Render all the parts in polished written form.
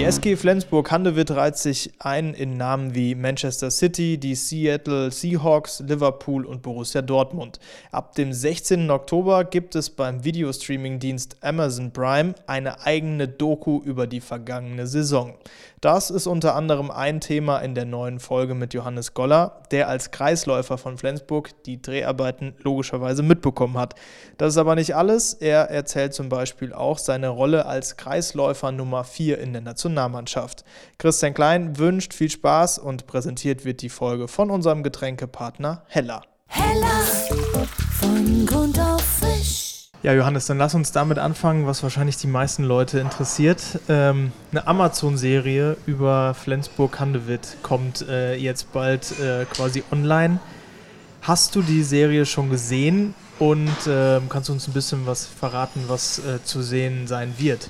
SG Flensburg-Handewitt reiht sich ein in Namen wie Manchester City, die Seattle Seahawks, Liverpool und Borussia Dortmund. Ab dem 16. Oktober gibt es beim Videostreaming-Dienst Amazon Prime eine eigene Doku über die vergangene Saison. Das ist unter anderem ein Thema in der neuen Folge mit Johannes Goller, der als Kreisläufer von Flensburg die Dreharbeiten logischerweise mitbekommen hat. Das ist aber nicht alles. Er erzählt zum Beispiel auch seine Rolle als Kreisläufer Nummer 4 in der Nationalmannschaft. Christian Klein wünscht viel Spaß und präsentiert wird die Folge von unserem Getränkepartner Hella. Hella, von Grund auf frisch. Ja, Johannes, dann lass uns damit anfangen, was wahrscheinlich die meisten Leute interessiert. Eine Amazon-Serie über Flensburg-Handewitt kommt jetzt bald quasi online. Hast du die Serie schon gesehen und kannst du uns ein bisschen was verraten, was zu sehen sein wird?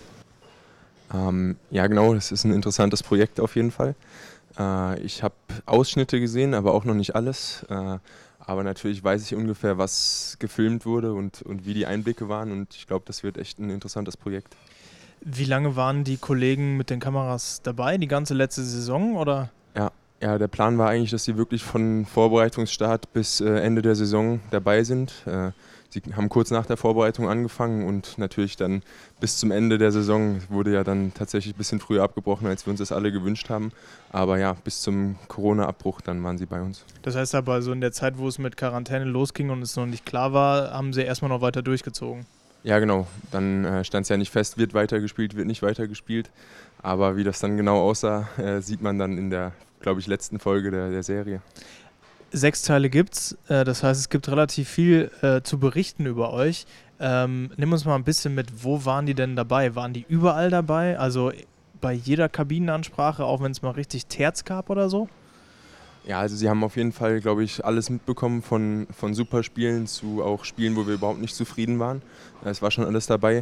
Ja, genau, das ist ein interessantes Projekt auf jeden Fall. Ich habe Ausschnitte gesehen, aber auch noch nicht alles. Aber natürlich weiß ich ungefähr, was gefilmt wurde und wie die Einblicke waren. Und ich glaube, das wird echt ein interessantes Projekt. Wie lange waren die Kollegen mit den Kameras dabei? Die ganze letzte Saison, oder? Ja, der Plan war eigentlich, dass sie wirklich von Vorbereitungsstart bis Ende der Saison dabei sind. Sie haben kurz nach der Vorbereitung angefangen und natürlich dann bis zum Ende der Saison wurde ja dann tatsächlich ein bisschen früher abgebrochen, als wir uns das alle gewünscht haben. Aber ja, bis zum Corona-Abbruch, dann waren sie bei uns. Das heißt aber, so in der Zeit, wo es mit Quarantäne losging und es noch nicht klar war, haben sie erstmal noch weiter durchgezogen? Ja, genau. Dann stand es ja nicht fest, wird weitergespielt, wird nicht weitergespielt. Aber wie das dann genau aussah, sieht man dann in der, glaube ich, letzten Folge der Serie. 6 Teile gibt's, das heißt, es gibt relativ viel zu berichten über euch. Nimm uns mal ein bisschen mit, wo waren die denn dabei? Waren die überall dabei? Also bei jeder Kabinenansprache, auch wenn es mal richtig Terz gab oder so? Ja, also sie haben auf jeden Fall, glaube ich, alles mitbekommen von Superspielen zu auch Spielen, wo wir überhaupt nicht zufrieden waren. Es war schon alles dabei.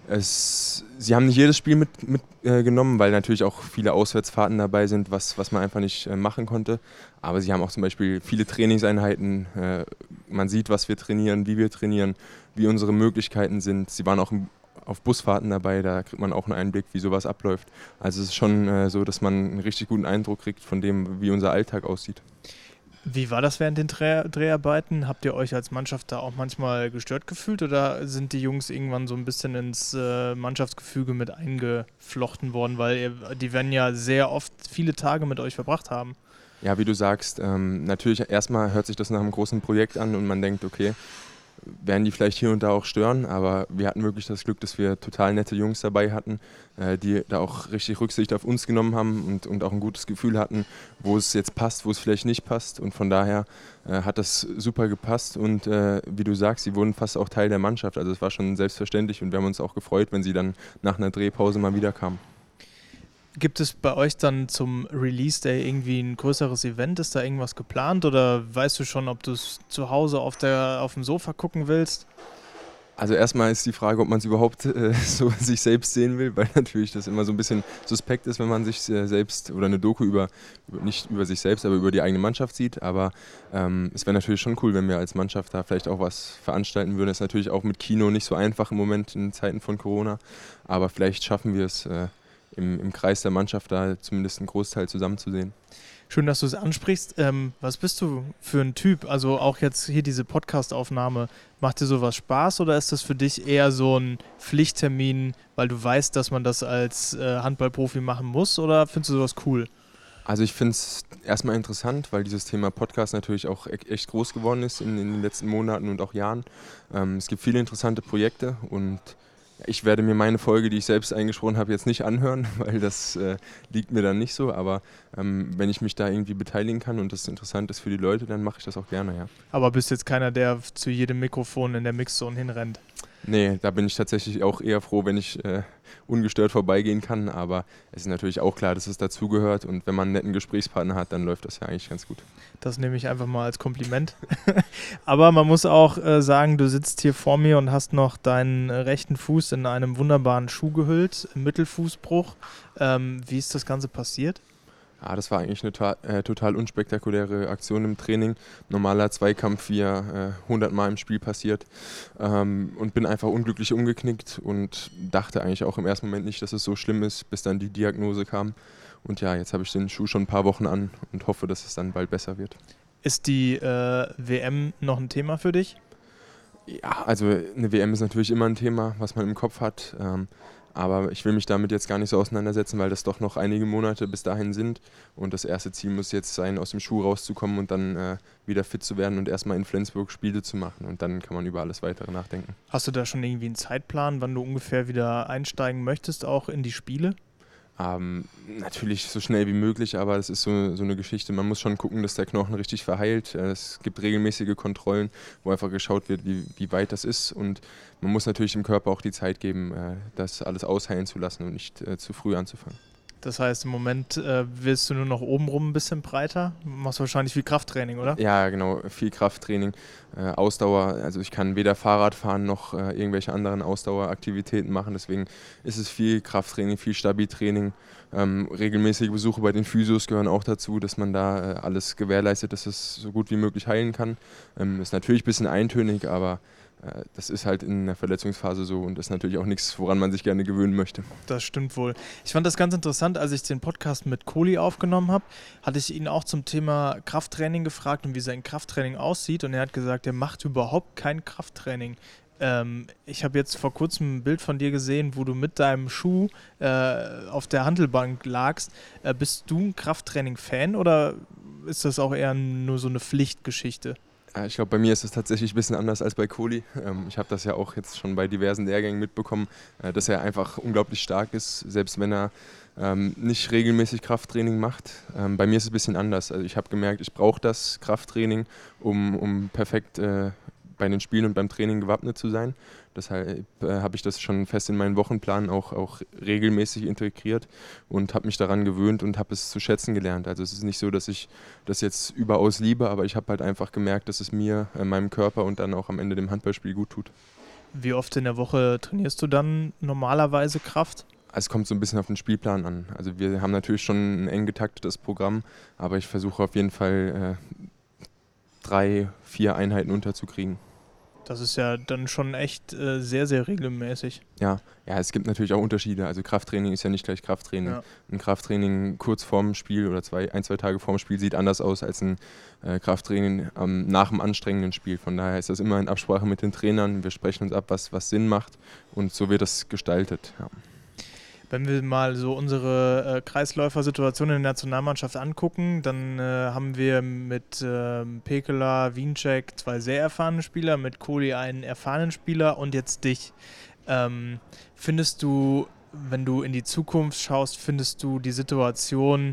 Sie haben nicht jedes Spiel mitgenommen, weil natürlich auch viele Auswärtsfahrten dabei sind, was man einfach nicht machen konnte. Aber sie haben auch zum Beispiel viele Trainingseinheiten. Man sieht, was wir trainieren, wie unsere Möglichkeiten sind. Sie waren auch auf Busfahrten dabei, da kriegt man auch einen Einblick, wie sowas abläuft. Also es ist schon so, dass man einen richtig guten Eindruck kriegt von dem, wie unser Alltag aussieht. Wie war das während den Dreharbeiten? Habt ihr euch als Mannschaft da auch manchmal gestört gefühlt oder sind die Jungs irgendwann so ein bisschen ins Mannschaftsgefüge mit eingeflochten worden? Weil die werden ja sehr oft viele Tage mit euch verbracht haben. Ja, wie du sagst, natürlich erstmal hört sich das nach einem großen Projekt an und man denkt, okay, werden die vielleicht hier und da auch stören, aber wir hatten wirklich das Glück, dass wir total nette Jungs dabei hatten, die da auch richtig Rücksicht auf uns genommen haben und auch ein gutes Gefühl hatten, wo es jetzt passt, wo es vielleicht nicht passt und von daher hat das super gepasst und wie du sagst, sie wurden fast auch Teil der Mannschaft, also es war schon selbstverständlich und wir haben uns auch gefreut, wenn sie dann nach einer Drehpause mal wieder kamen. Gibt es bei euch dann zum Release Day irgendwie ein größeres Event? Ist da irgendwas geplant oder weißt du schon, ob du es zu Hause auf dem Sofa gucken willst? Also erstmal ist die Frage, ob man es überhaupt so sich selbst sehen will, weil natürlich das immer so ein bisschen suspekt ist, wenn man sich selbst oder eine Doku nicht über sich selbst, aber über die eigene Mannschaft sieht. Aber es wäre natürlich schon cool, wenn wir als Mannschaft da vielleicht auch was veranstalten würden. Das ist natürlich auch mit Kino nicht so einfach im Moment in Zeiten von Corona, aber vielleicht schaffen wir es im Kreis der Mannschaft da zumindest einen Großteil zusammenzusehen. Schön, dass du es ansprichst. Was bist du für ein Typ? Also auch jetzt hier diese Podcast-Aufnahme, macht dir sowas Spaß oder ist das für dich eher so ein Pflichttermin, weil du weißt, dass man das als Handballprofi machen muss oder findest du sowas cool? Also ich finde es erstmal interessant, weil dieses Thema Podcast natürlich auch echt groß geworden ist in den letzten Monaten und auch Jahren. Es gibt viele interessante Projekte und ich werde mir meine Folge, die ich selbst eingesprochen habe, jetzt nicht anhören, weil das liegt mir dann nicht so. Aber wenn ich mich da irgendwie beteiligen kann und das interessant ist für die Leute, dann mache ich das auch gerne, ja. Aber bist jetzt keiner, der zu jedem Mikrofon in der Mixzone hinrennt? Nee, da bin ich tatsächlich auch eher froh, wenn ich ungestört vorbeigehen kann. Aber es ist natürlich auch klar, dass es dazugehört. Und wenn man einen netten Gesprächspartner hat, dann läuft das ja eigentlich ganz gut. Das nehme ich einfach mal als Kompliment. Aber man muss auch sagen, du sitzt hier vor mir und hast noch deinen rechten Fuß in einem wunderbaren Schuh gehüllt, im Mittelfußbruch. Wie ist das Ganze passiert? Ja, das war eigentlich eine total unspektakuläre Aktion im Training. Normaler Zweikampf, wie er 100 Mal im Spiel passiert. Und bin einfach unglücklich umgeknickt und dachte eigentlich auch im ersten Moment nicht, dass es so schlimm ist, bis dann die Diagnose kam. Und ja, jetzt habe ich den Schuh schon ein paar Wochen an und hoffe, dass es dann bald besser wird. Ist die WM noch ein Thema für dich? Ja, also eine WM ist natürlich immer ein Thema, was man im Kopf hat. Aber ich will mich damit jetzt gar nicht so auseinandersetzen, weil das doch noch einige Monate bis dahin sind. Und das erste Ziel muss jetzt sein, aus dem Schuh rauszukommen und dann wieder fit zu werden und erstmal in Flensburg Spiele zu machen. Und dann kann man über alles Weitere nachdenken. Hast du da schon irgendwie einen Zeitplan, wann du ungefähr wieder einsteigen möchtest, auch in die Spiele? Natürlich so schnell wie möglich, aber es ist so eine Geschichte. Man muss schon gucken, dass der Knochen richtig verheilt. Es gibt regelmäßige Kontrollen, wo einfach geschaut wird, wie weit das ist. Und man muss natürlich dem Körper auch die Zeit geben, das alles ausheilen zu lassen und nicht zu früh anzufangen. Das heißt, im Moment willst du nur noch obenrum ein bisschen breiter? Du machst wahrscheinlich viel Krafttraining, oder? Ja, genau, viel Krafttraining, Ausdauer. Also ich kann weder Fahrrad fahren noch irgendwelche anderen Ausdaueraktivitäten machen. Deswegen ist es viel Krafttraining, viel Stabi-Training. Regelmäßige Besuche bei den Physios gehören auch dazu, dass man da alles gewährleistet, dass es so gut wie möglich heilen kann. Ist natürlich ein bisschen eintönig, aber das ist halt in der Verletzungsphase so und das ist natürlich auch nichts, woran man sich gerne gewöhnen möchte. Das stimmt wohl. Ich fand das ganz interessant, als ich den Podcast mit Kohli aufgenommen habe, hatte ich ihn auch zum Thema Krafttraining gefragt und wie sein Krafttraining aussieht und er hat gesagt, er macht überhaupt kein Krafttraining. Ich habe jetzt vor kurzem ein Bild von dir gesehen, wo du mit deinem Schuh auf der Hantelbank lagst. Bist du ein Krafttraining-Fan oder ist das auch eher nur so eine Pflichtgeschichte? Ich glaube, bei mir ist es tatsächlich ein bisschen anders als bei Kohli. Ich habe das ja auch jetzt schon bei diversen Lehrgängen mitbekommen, dass er einfach unglaublich stark ist, selbst wenn er nicht regelmäßig Krafttraining macht. Bei mir ist es ein bisschen anders. Also ich habe gemerkt, ich brauche das Krafttraining, um perfekt bei den Spielen und beim Training gewappnet zu sein. Deshalb habe ich das schon fest in meinen Wochenplan auch regelmäßig integriert und habe mich daran gewöhnt und habe es zu schätzen gelernt. Also es ist nicht so, dass ich das jetzt überaus liebe, aber ich habe halt einfach gemerkt, dass es mir, meinem Körper und dann auch am Ende dem Handballspiel gut tut. Wie oft in der Woche trainierst du dann normalerweise Kraft? Es kommt so ein bisschen auf den Spielplan an. Also wir haben natürlich schon ein eng getaktetes Programm, aber ich versuche auf jeden Fall 3-4 Einheiten unterzukriegen. Das ist ja dann schon echt sehr, sehr regelmäßig. Ja, es gibt natürlich auch Unterschiede. Also Krafttraining ist ja nicht gleich Krafttraining. Ja. Ein Krafttraining kurz vorm Spiel oder 1-2 Tage vorm Spiel sieht anders aus als ein Krafttraining nach einem anstrengenden Spiel. Von daher ist das immer in Absprache mit den Trainern. Wir sprechen uns ab, was Sinn macht und so wird das gestaltet. Ja. Wenn wir mal so unsere Kreisläufer-Situation in der Nationalmannschaft angucken, dann haben wir mit Pekela, Wiencheck 2 sehr erfahrene Spieler, mit Kohli einen erfahrenen Spieler und jetzt dich. Findest du, wenn du in die Zukunft schaust, findest du die Situation,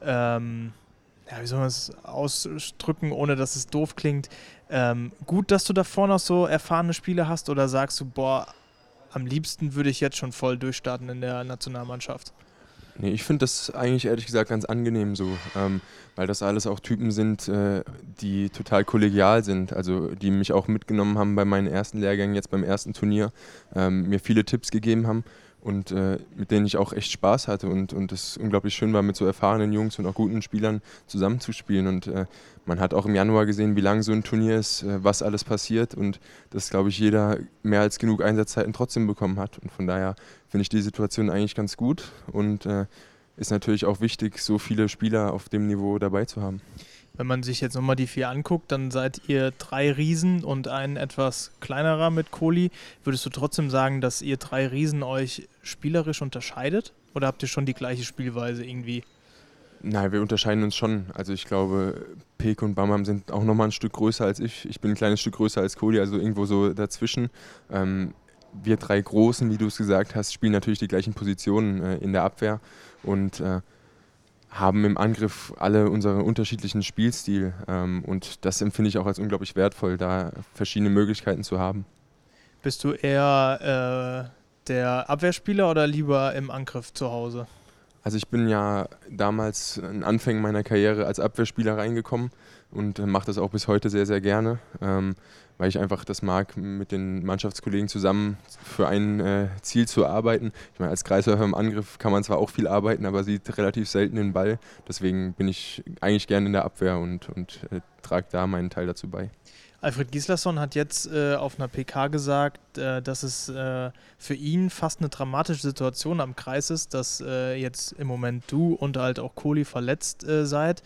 wie soll man es ausdrücken, ohne dass es doof klingt, gut, dass du da vorne noch so erfahrene Spieler hast oder sagst du, boah, am liebsten würde ich jetzt schon voll durchstarten in der Nationalmannschaft? Nee, ich finde das eigentlich ehrlich gesagt ganz angenehm so, weil das alles auch Typen sind, die total kollegial sind, also die mich auch mitgenommen haben bei meinen ersten Lehrgängen, jetzt beim ersten Turnier, mir viele Tipps gegeben haben und mit denen ich auch echt Spaß hatte und es unglaublich schön war, mit so erfahrenen Jungs und auch guten Spielern zusammenzuspielen und man hat auch im Januar gesehen, wie lang so ein Turnier ist, was alles passiert und dass, glaube ich, jeder mehr als genug Einsatzzeiten trotzdem bekommen hat und von daher finde ich die Situation eigentlich ganz gut und ist natürlich auch wichtig, so viele Spieler auf dem Niveau dabei zu haben. Wenn man sich jetzt nochmal die 4 anguckt, dann seid ihr 3 Riesen und ein etwas kleinerer mit Kohli. Würdest du trotzdem sagen, dass ihr 3 Riesen euch spielerisch unterscheidet? Oder habt ihr schon die gleiche Spielweise irgendwie? Nein, wir unterscheiden uns schon. Also ich glaube, Pek und Bamam sind auch nochmal ein Stück größer als ich. Ich bin ein kleines Stück größer als Kohli, also irgendwo so dazwischen. Wir 3 Großen, wie du es gesagt hast, spielen natürlich die gleichen Positionen in der Abwehr und haben im Angriff alle unseren unterschiedlichen Spielstil und das empfinde ich auch als unglaublich wertvoll, da verschiedene Möglichkeiten zu haben. Bist du eher der Abwehrspieler oder lieber im Angriff zu Hause? Also ich bin ja damals in Anfängen meiner Karriere als Abwehrspieler reingekommen, und mache das auch bis heute sehr, sehr gerne, weil ich einfach das mag, mit den Mannschaftskollegen zusammen für ein Ziel zu arbeiten. Ich meine, als Kreisläufer im Angriff kann man zwar auch viel arbeiten, aber sieht relativ selten den Ball. Deswegen bin ich eigentlich gerne in der Abwehr und trage da meinen Teil dazu bei. Alfred Gislason hat jetzt auf einer PK gesagt, dass es für ihn fast eine dramatische Situation am Kreis ist, dass jetzt im Moment du und halt auch Kohli verletzt seid.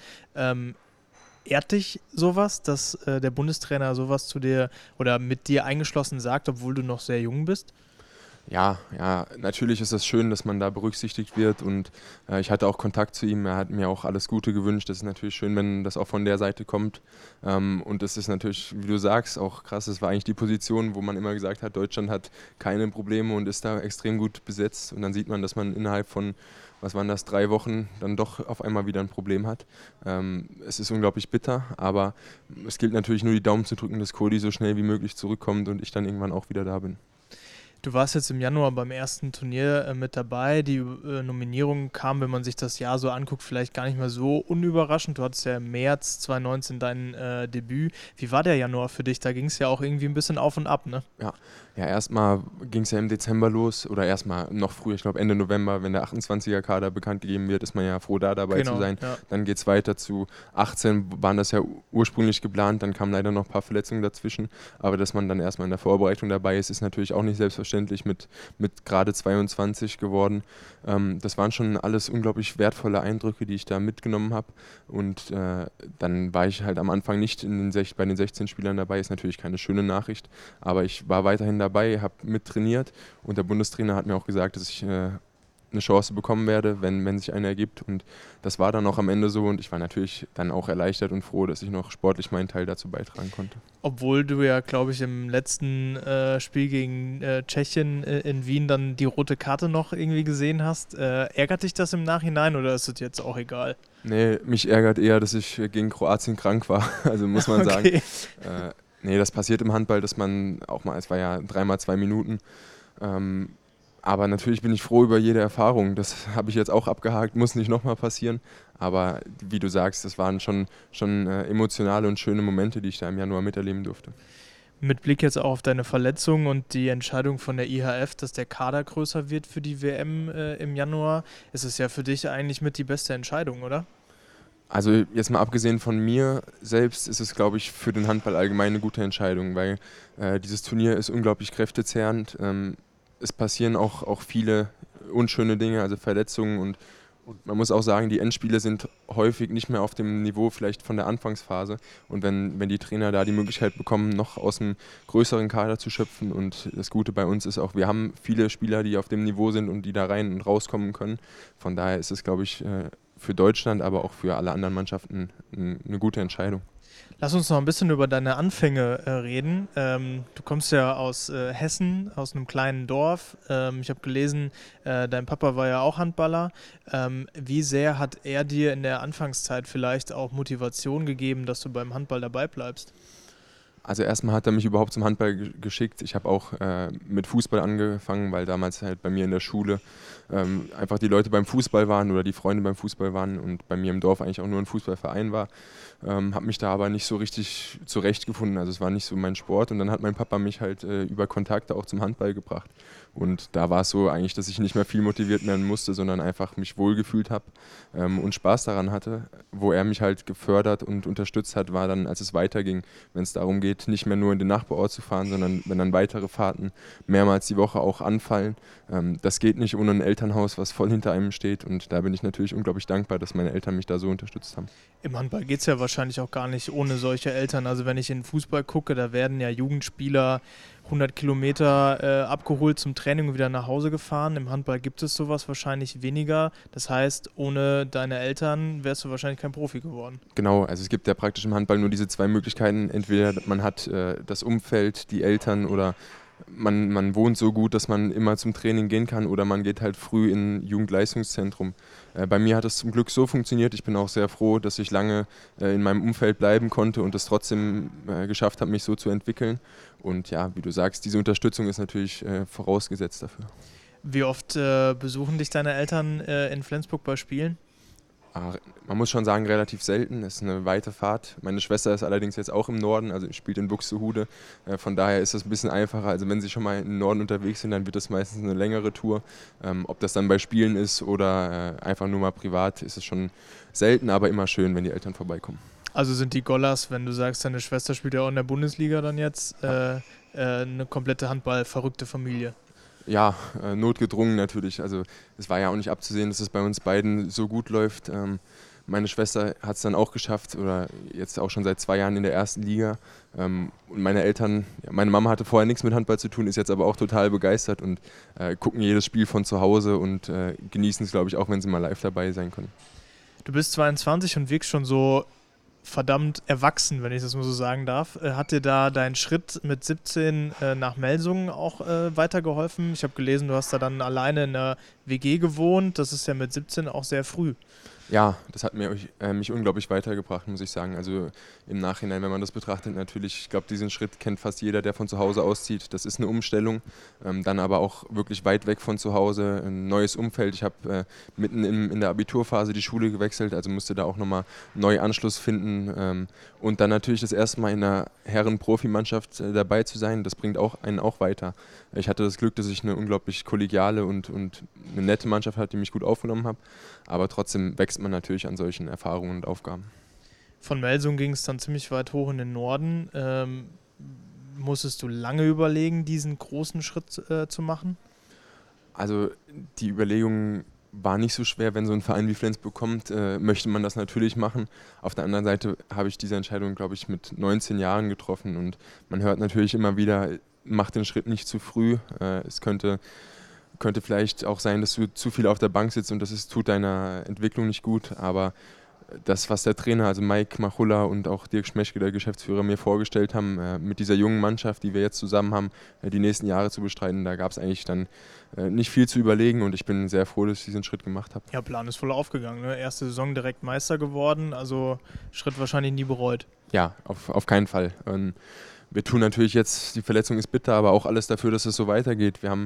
Ehrt dich sowas, dass der Bundestrainer sowas zu dir oder mit dir eingeschlossen sagt, obwohl du noch sehr jung bist? Ja, natürlich ist es schön, dass man da berücksichtigt wird und ich hatte auch Kontakt zu ihm, er hat mir auch alles Gute gewünscht. Das ist natürlich schön, wenn das auch von der Seite kommt und es ist natürlich, wie du sagst, auch krass, das war eigentlich die Position, wo man immer gesagt hat, Deutschland hat keine Probleme und ist da extrem gut besetzt und dann sieht man, dass man innerhalb von, was waren das, 3 Wochen dann doch auf einmal wieder ein Problem hat. Es ist unglaublich bitter, aber es gilt natürlich nur die Daumen zu drücken, dass Kohli so schnell wie möglich zurückkommt und ich dann irgendwann auch wieder da bin. Du warst jetzt im Januar beim ersten Turnier mit dabei. Die Nominierung kam, wenn man sich das Jahr so anguckt, vielleicht gar nicht mehr so unüberraschend. Du hattest ja im März 2019 dein Debüt. Wie war der Januar für dich? Da ging es ja auch irgendwie ein bisschen auf und ab, ne? Ja, erstmal ging es ja im Dezember los oder erstmal noch früher, ich glaube Ende November, wenn der 28er-Kader bekannt gegeben wird, ist man ja froh, da dabei zu sein. Ja. Dann geht es weiter zu 18, waren das ja ursprünglich geplant, dann kamen leider noch ein paar Verletzungen dazwischen, aber dass man dann erstmal in der Vorbereitung dabei ist, ist natürlich auch nicht selbstverständlich mit gerade 22 geworden. Das waren schon alles unglaublich wertvolle Eindrücke, die ich da mitgenommen habe und dann war ich halt am Anfang nicht bei den 16 Spielern dabei, ist natürlich keine schöne Nachricht, aber ich war weiterhin dabei, habe mittrainiert und der Bundestrainer hat mir auch gesagt, dass ich eine Chance bekommen werde, wenn sich eine ergibt und das war dann auch am Ende so und ich war natürlich dann auch erleichtert und froh, dass ich noch sportlich meinen Teil dazu beitragen konnte. Obwohl du ja, glaube ich, im letzten Spiel gegen Tschechien in Wien dann die rote Karte noch irgendwie gesehen hast. Ärgert dich das im Nachhinein oder ist es jetzt auch egal? Nee, mich ärgert eher, dass ich gegen Kroatien krank war, also muss man sagen. Nee, das passiert im Handball, dass man auch mal, es war ja 3x2 Minuten, aber natürlich bin ich froh über jede Erfahrung, das habe ich jetzt auch abgehakt, muss nicht nochmal passieren, aber wie du sagst, das waren schon emotionale und schöne Momente, die ich da im Januar miterleben durfte. Mit Blick jetzt auch auf deine Verletzung und die Entscheidung von der IHF, dass der Kader größer wird für die WM im Januar, ist es ja für dich eigentlich mit die beste Entscheidung, oder? Also jetzt mal abgesehen von mir selbst ist es, glaube ich, für den Handball allgemein eine gute Entscheidung, weil dieses Turnier ist unglaublich kräftezehrend. Es passieren auch viele unschöne Dinge, also Verletzungen und man muss auch sagen, die Endspiele sind häufig nicht mehr auf dem Niveau vielleicht von der Anfangsphase und wenn die Trainer da die Möglichkeit bekommen, noch aus einem größeren Kader zu schöpfen und das Gute bei uns ist auch, wir haben viele Spieler, die auf dem Niveau sind und die da rein und rauskommen können. Von daher ist es, glaube ich, für Deutschland, aber auch für alle anderen Mannschaften eine gute Entscheidung. Lass uns noch ein bisschen über deine Anfänge reden. Du kommst ja aus Hessen, aus einem kleinen Dorf. Ich habe gelesen, dein Papa war ja auch Handballer. Wie sehr hat er dir in der Anfangszeit vielleicht auch Motivation gegeben, dass du beim Handball dabei bleibst? Also erstmal hat er mich überhaupt zum Handball geschickt. Ich habe auch mit Fußball angefangen, weil damals halt bei mir in der Schule einfach die Leute beim Fußball waren oder die Freunde beim Fußball waren und bei mir im Dorf eigentlich auch nur ein Fußballverein war. Habe mich da aber nicht so richtig zurechtgefunden, also es war nicht so mein Sport und dann hat mein Papa mich halt über Kontakte auch zum Handball gebracht und da war es so eigentlich, dass ich nicht mehr viel motiviert werden musste, sondern einfach mich wohlgefühlt habe und Spaß daran hatte. Wo er mich halt gefördert und unterstützt hat, war dann, als es weiterging, wenn es darum geht, nicht mehr nur in den Nachbarort zu fahren, sondern wenn dann weitere Fahrten mehrmals die Woche auch anfallen. Das geht nicht ohne ein Elternhaus, was voll hinter einem steht und da bin ich natürlich unglaublich dankbar, dass meine Eltern mich da so unterstützt haben. Im Handball geht es ja wahrscheinlich auch gar nicht ohne solche Eltern. Also wenn ich in den Fußball gucke, da werden ja Jugendspieler 100 Kilometer abgeholt zum Training und wieder nach Hause gefahren. Im Handball gibt es sowas wahrscheinlich weniger. Das heißt, ohne deine Eltern wärst du wahrscheinlich kein Profi geworden. Genau, also es gibt ja praktisch im Handball nur diese 2 Möglichkeiten. Entweder man hat das Umfeld, die Eltern oder man wohnt so gut, dass man immer zum Training gehen kann oder man geht halt früh in ein Jugendleistungszentrum. Bei mir hat es zum Glück so funktioniert. Ich bin auch sehr froh, dass ich lange in meinem Umfeld bleiben konnte und es trotzdem geschafft habe, mich so zu entwickeln. Und ja, wie du sagst, diese Unterstützung ist natürlich vorausgesetzt dafür. Wie oft besuchen dich deine Eltern in Flensburg bei Spielen? Man muss schon sagen, relativ selten. Es ist eine weite Fahrt. Meine Schwester ist allerdings jetzt auch im Norden, also spielt in Buxtehude. Von daher ist das ein bisschen einfacher. Also wenn sie schon mal im Norden unterwegs sind, dann wird das meistens eine längere Tour. Ob das dann bei Spielen ist oder einfach nur mal privat, ist es schon selten, aber immer schön, wenn die Eltern vorbeikommen. Also sind die Gollers, wenn du sagst, deine Schwester spielt ja auch in der Bundesliga dann jetzt, eine komplette Handball-verrückte Familie? Ja, notgedrungen natürlich. Also es war ja auch nicht abzusehen, dass es bei uns beiden so gut läuft. Meine Schwester hat es dann auch geschafft oder jetzt auch schon seit 2 Jahren in der ersten Liga. Und meine Eltern, meine Mama hatte vorher nichts mit Handball zu tun, ist jetzt aber auch total begeistert und gucken jedes Spiel von zu Hause und genießen es, glaube ich, auch wenn sie mal live dabei sein können. Du bist 22 und wirkst schon so verdammt erwachsen, wenn ich das mal so sagen darf. Hat dir da dein Schritt mit 17 nach Melsungen auch weitergeholfen? Ich habe gelesen, du hast da dann alleine in einer WG gewohnt. Das ist ja mit 17 auch sehr früh. Ja, das hat mich unglaublich weitergebracht, muss ich sagen. Also im Nachhinein, wenn man das betrachtet, natürlich, ich glaube, diesen Schritt kennt fast jeder, der von zu Hause auszieht. Das ist eine Umstellung, dann aber auch wirklich weit weg von zu Hause, ein neues Umfeld. Ich habe mitten in der Abiturphase die Schule gewechselt, also musste da auch nochmal neu Anschluss finden. Und dann natürlich das erste Mal in einer Herren-Profimannschaft dabei zu sein, das bringt einen auch weiter. Ich hatte das Glück, dass ich eine unglaublich kollegiale und eine nette Mannschaft hatte, die mich gut aufgenommen hat. Aber trotzdem wächst man natürlich an solchen Erfahrungen und Aufgaben. Von Melsungen ging es dann ziemlich weit hoch in den Norden. Musstest du lange überlegen, diesen großen Schritt zu machen? Also die Überlegung war nicht so schwer, wenn so ein Verein wie Flensburg kommt, möchte man das natürlich machen. Auf der anderen Seite habe ich diese Entscheidung, glaube ich, mit 19 Jahren getroffen und man hört natürlich immer wieder, mach den Schritt nicht zu früh. Es könnte vielleicht auch sein, dass du zu viel auf der Bank sitzt und das tut deiner Entwicklung nicht gut, aber das, was der Trainer, also Mike Machulla und auch Dirk Schmeschke, der Geschäftsführer, mir vorgestellt haben, mit dieser jungen Mannschaft, die wir jetzt zusammen haben, die nächsten Jahre zu bestreiten, da gab es eigentlich dann nicht viel zu überlegen und ich bin sehr froh, dass ich diesen Schritt gemacht habe. Ja, Plan ist voll aufgegangen, ne? Erste Saison direkt Meister geworden, also Schritt wahrscheinlich nie bereut. Ja, auf keinen Fall. Wir tun natürlich jetzt, die Verletzung ist bitter, aber auch alles dafür, dass es so weitergeht. Wir haben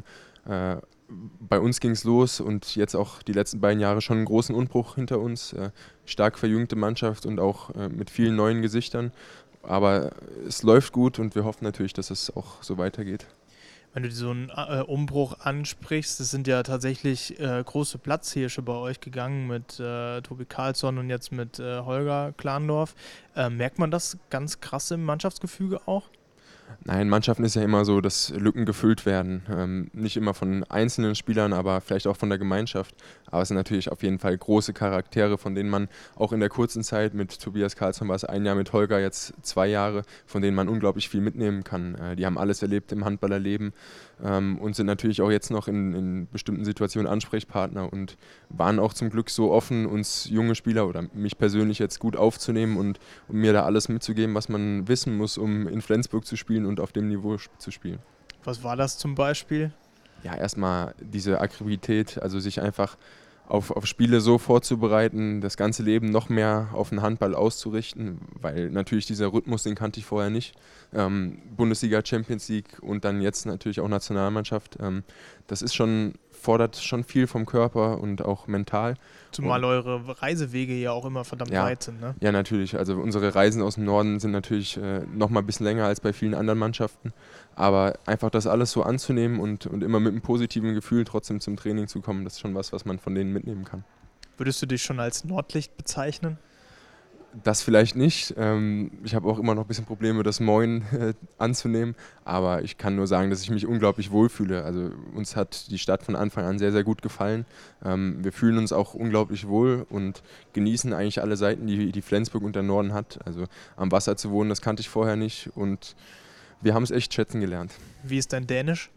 bei uns ging es los und jetzt auch die letzten 2 Jahre schon einen großen Umbruch hinter uns. Stark verjüngte Mannschaft und auch mit vielen neuen Gesichtern. Aber es läuft gut und wir hoffen natürlich, dass es auch so weitergeht. Wenn du so einen Umbruch ansprichst, es sind ja tatsächlich große Platzhirsche bei euch gegangen mit Tobi Karlsson und jetzt mit Holger Klandorf. Merkt man das ganz krass im Mannschaftsgefüge auch? Nein, Mannschaften ist ja immer so, dass Lücken gefüllt werden. Nicht immer von einzelnen Spielern, aber vielleicht auch von der Gemeinschaft. Aber es sind natürlich auf jeden Fall große Charaktere, von denen man auch in der kurzen Zeit, mit Tobias Karlsson war es 1 Jahr, mit Holger jetzt 2 Jahre, von denen man unglaublich viel mitnehmen kann. Die haben alles erlebt im Handballerleben und sind natürlich auch jetzt noch in bestimmten Situationen Ansprechpartner und waren auch zum Glück so offen, uns junge Spieler oder mich persönlich jetzt gut aufzunehmen und mir da alles mitzugeben, was man wissen muss, um in Flensburg zu spielen und auf dem Niveau zu spielen. Was war das zum Beispiel? Ja, erstmal diese Aggressivität, also sich einfach auf Spiele so vorzubereiten, das ganze Leben noch mehr auf den Handball auszurichten, weil natürlich dieser Rhythmus, den kannte ich vorher nicht. Bundesliga, Champions League und dann jetzt natürlich auch Nationalmannschaft. Das ist fordert schon viel vom Körper und auch mental. Zumal eure Reisewege ja auch immer verdammt weit sind, ne? Ja, natürlich. Also unsere Reisen aus dem Norden sind natürlich noch mal ein bisschen länger als bei vielen anderen Mannschaften. Aber einfach das alles so anzunehmen und immer mit einem positiven Gefühl trotzdem zum Training zu kommen, das ist schon was man von denen mitnehmen kann. Würdest du dich schon als Nordlicht bezeichnen? Das vielleicht nicht. Ich habe auch immer noch ein bisschen Probleme, das Moin anzunehmen. Aber ich kann nur sagen, dass ich mich unglaublich wohlfühle. Also uns hat die Stadt von Anfang an sehr, sehr gut gefallen. Wir fühlen uns auch unglaublich wohl und genießen eigentlich alle Seiten, die Flensburg und der Norden hat. Also am Wasser zu wohnen, das kannte ich vorher nicht. Und wir haben es echt schätzen gelernt. Wie ist dein Dänisch?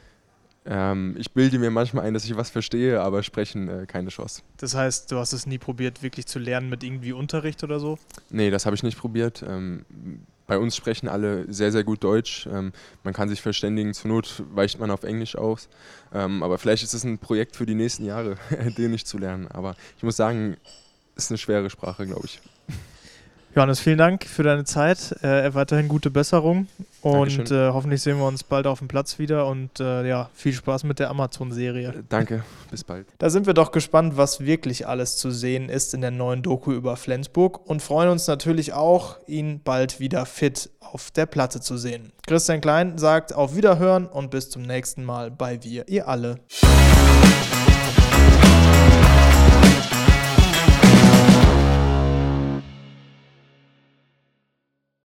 Ich bilde mir manchmal ein, dass ich was verstehe, aber sprechen keine Chance. Das heißt, du hast es nie probiert, wirklich zu lernen mit irgendwie Unterricht oder so? Nee, das habe ich nicht probiert. Bei uns sprechen alle sehr, sehr gut Deutsch. Man kann sich verständigen, zur Not weicht man auf Englisch aus. Aber vielleicht ist es ein Projekt für die nächsten Jahre, Dänisch zu lernen. Aber ich muss sagen, es ist eine schwere Sprache, glaube ich. Johannes, vielen Dank für deine Zeit. Weiterhin gute Besserung und hoffentlich sehen wir uns bald auf dem Platz wieder und viel Spaß mit der Amazon-Serie. Danke, bis bald. Da sind wir doch gespannt, was wirklich alles zu sehen ist in der neuen Doku über Flensburg und freuen uns natürlich auch, ihn bald wieder fit auf der Platte zu sehen. Christian Klein sagt auf Wiederhören und bis zum nächsten Mal bei Wir, ihr alle.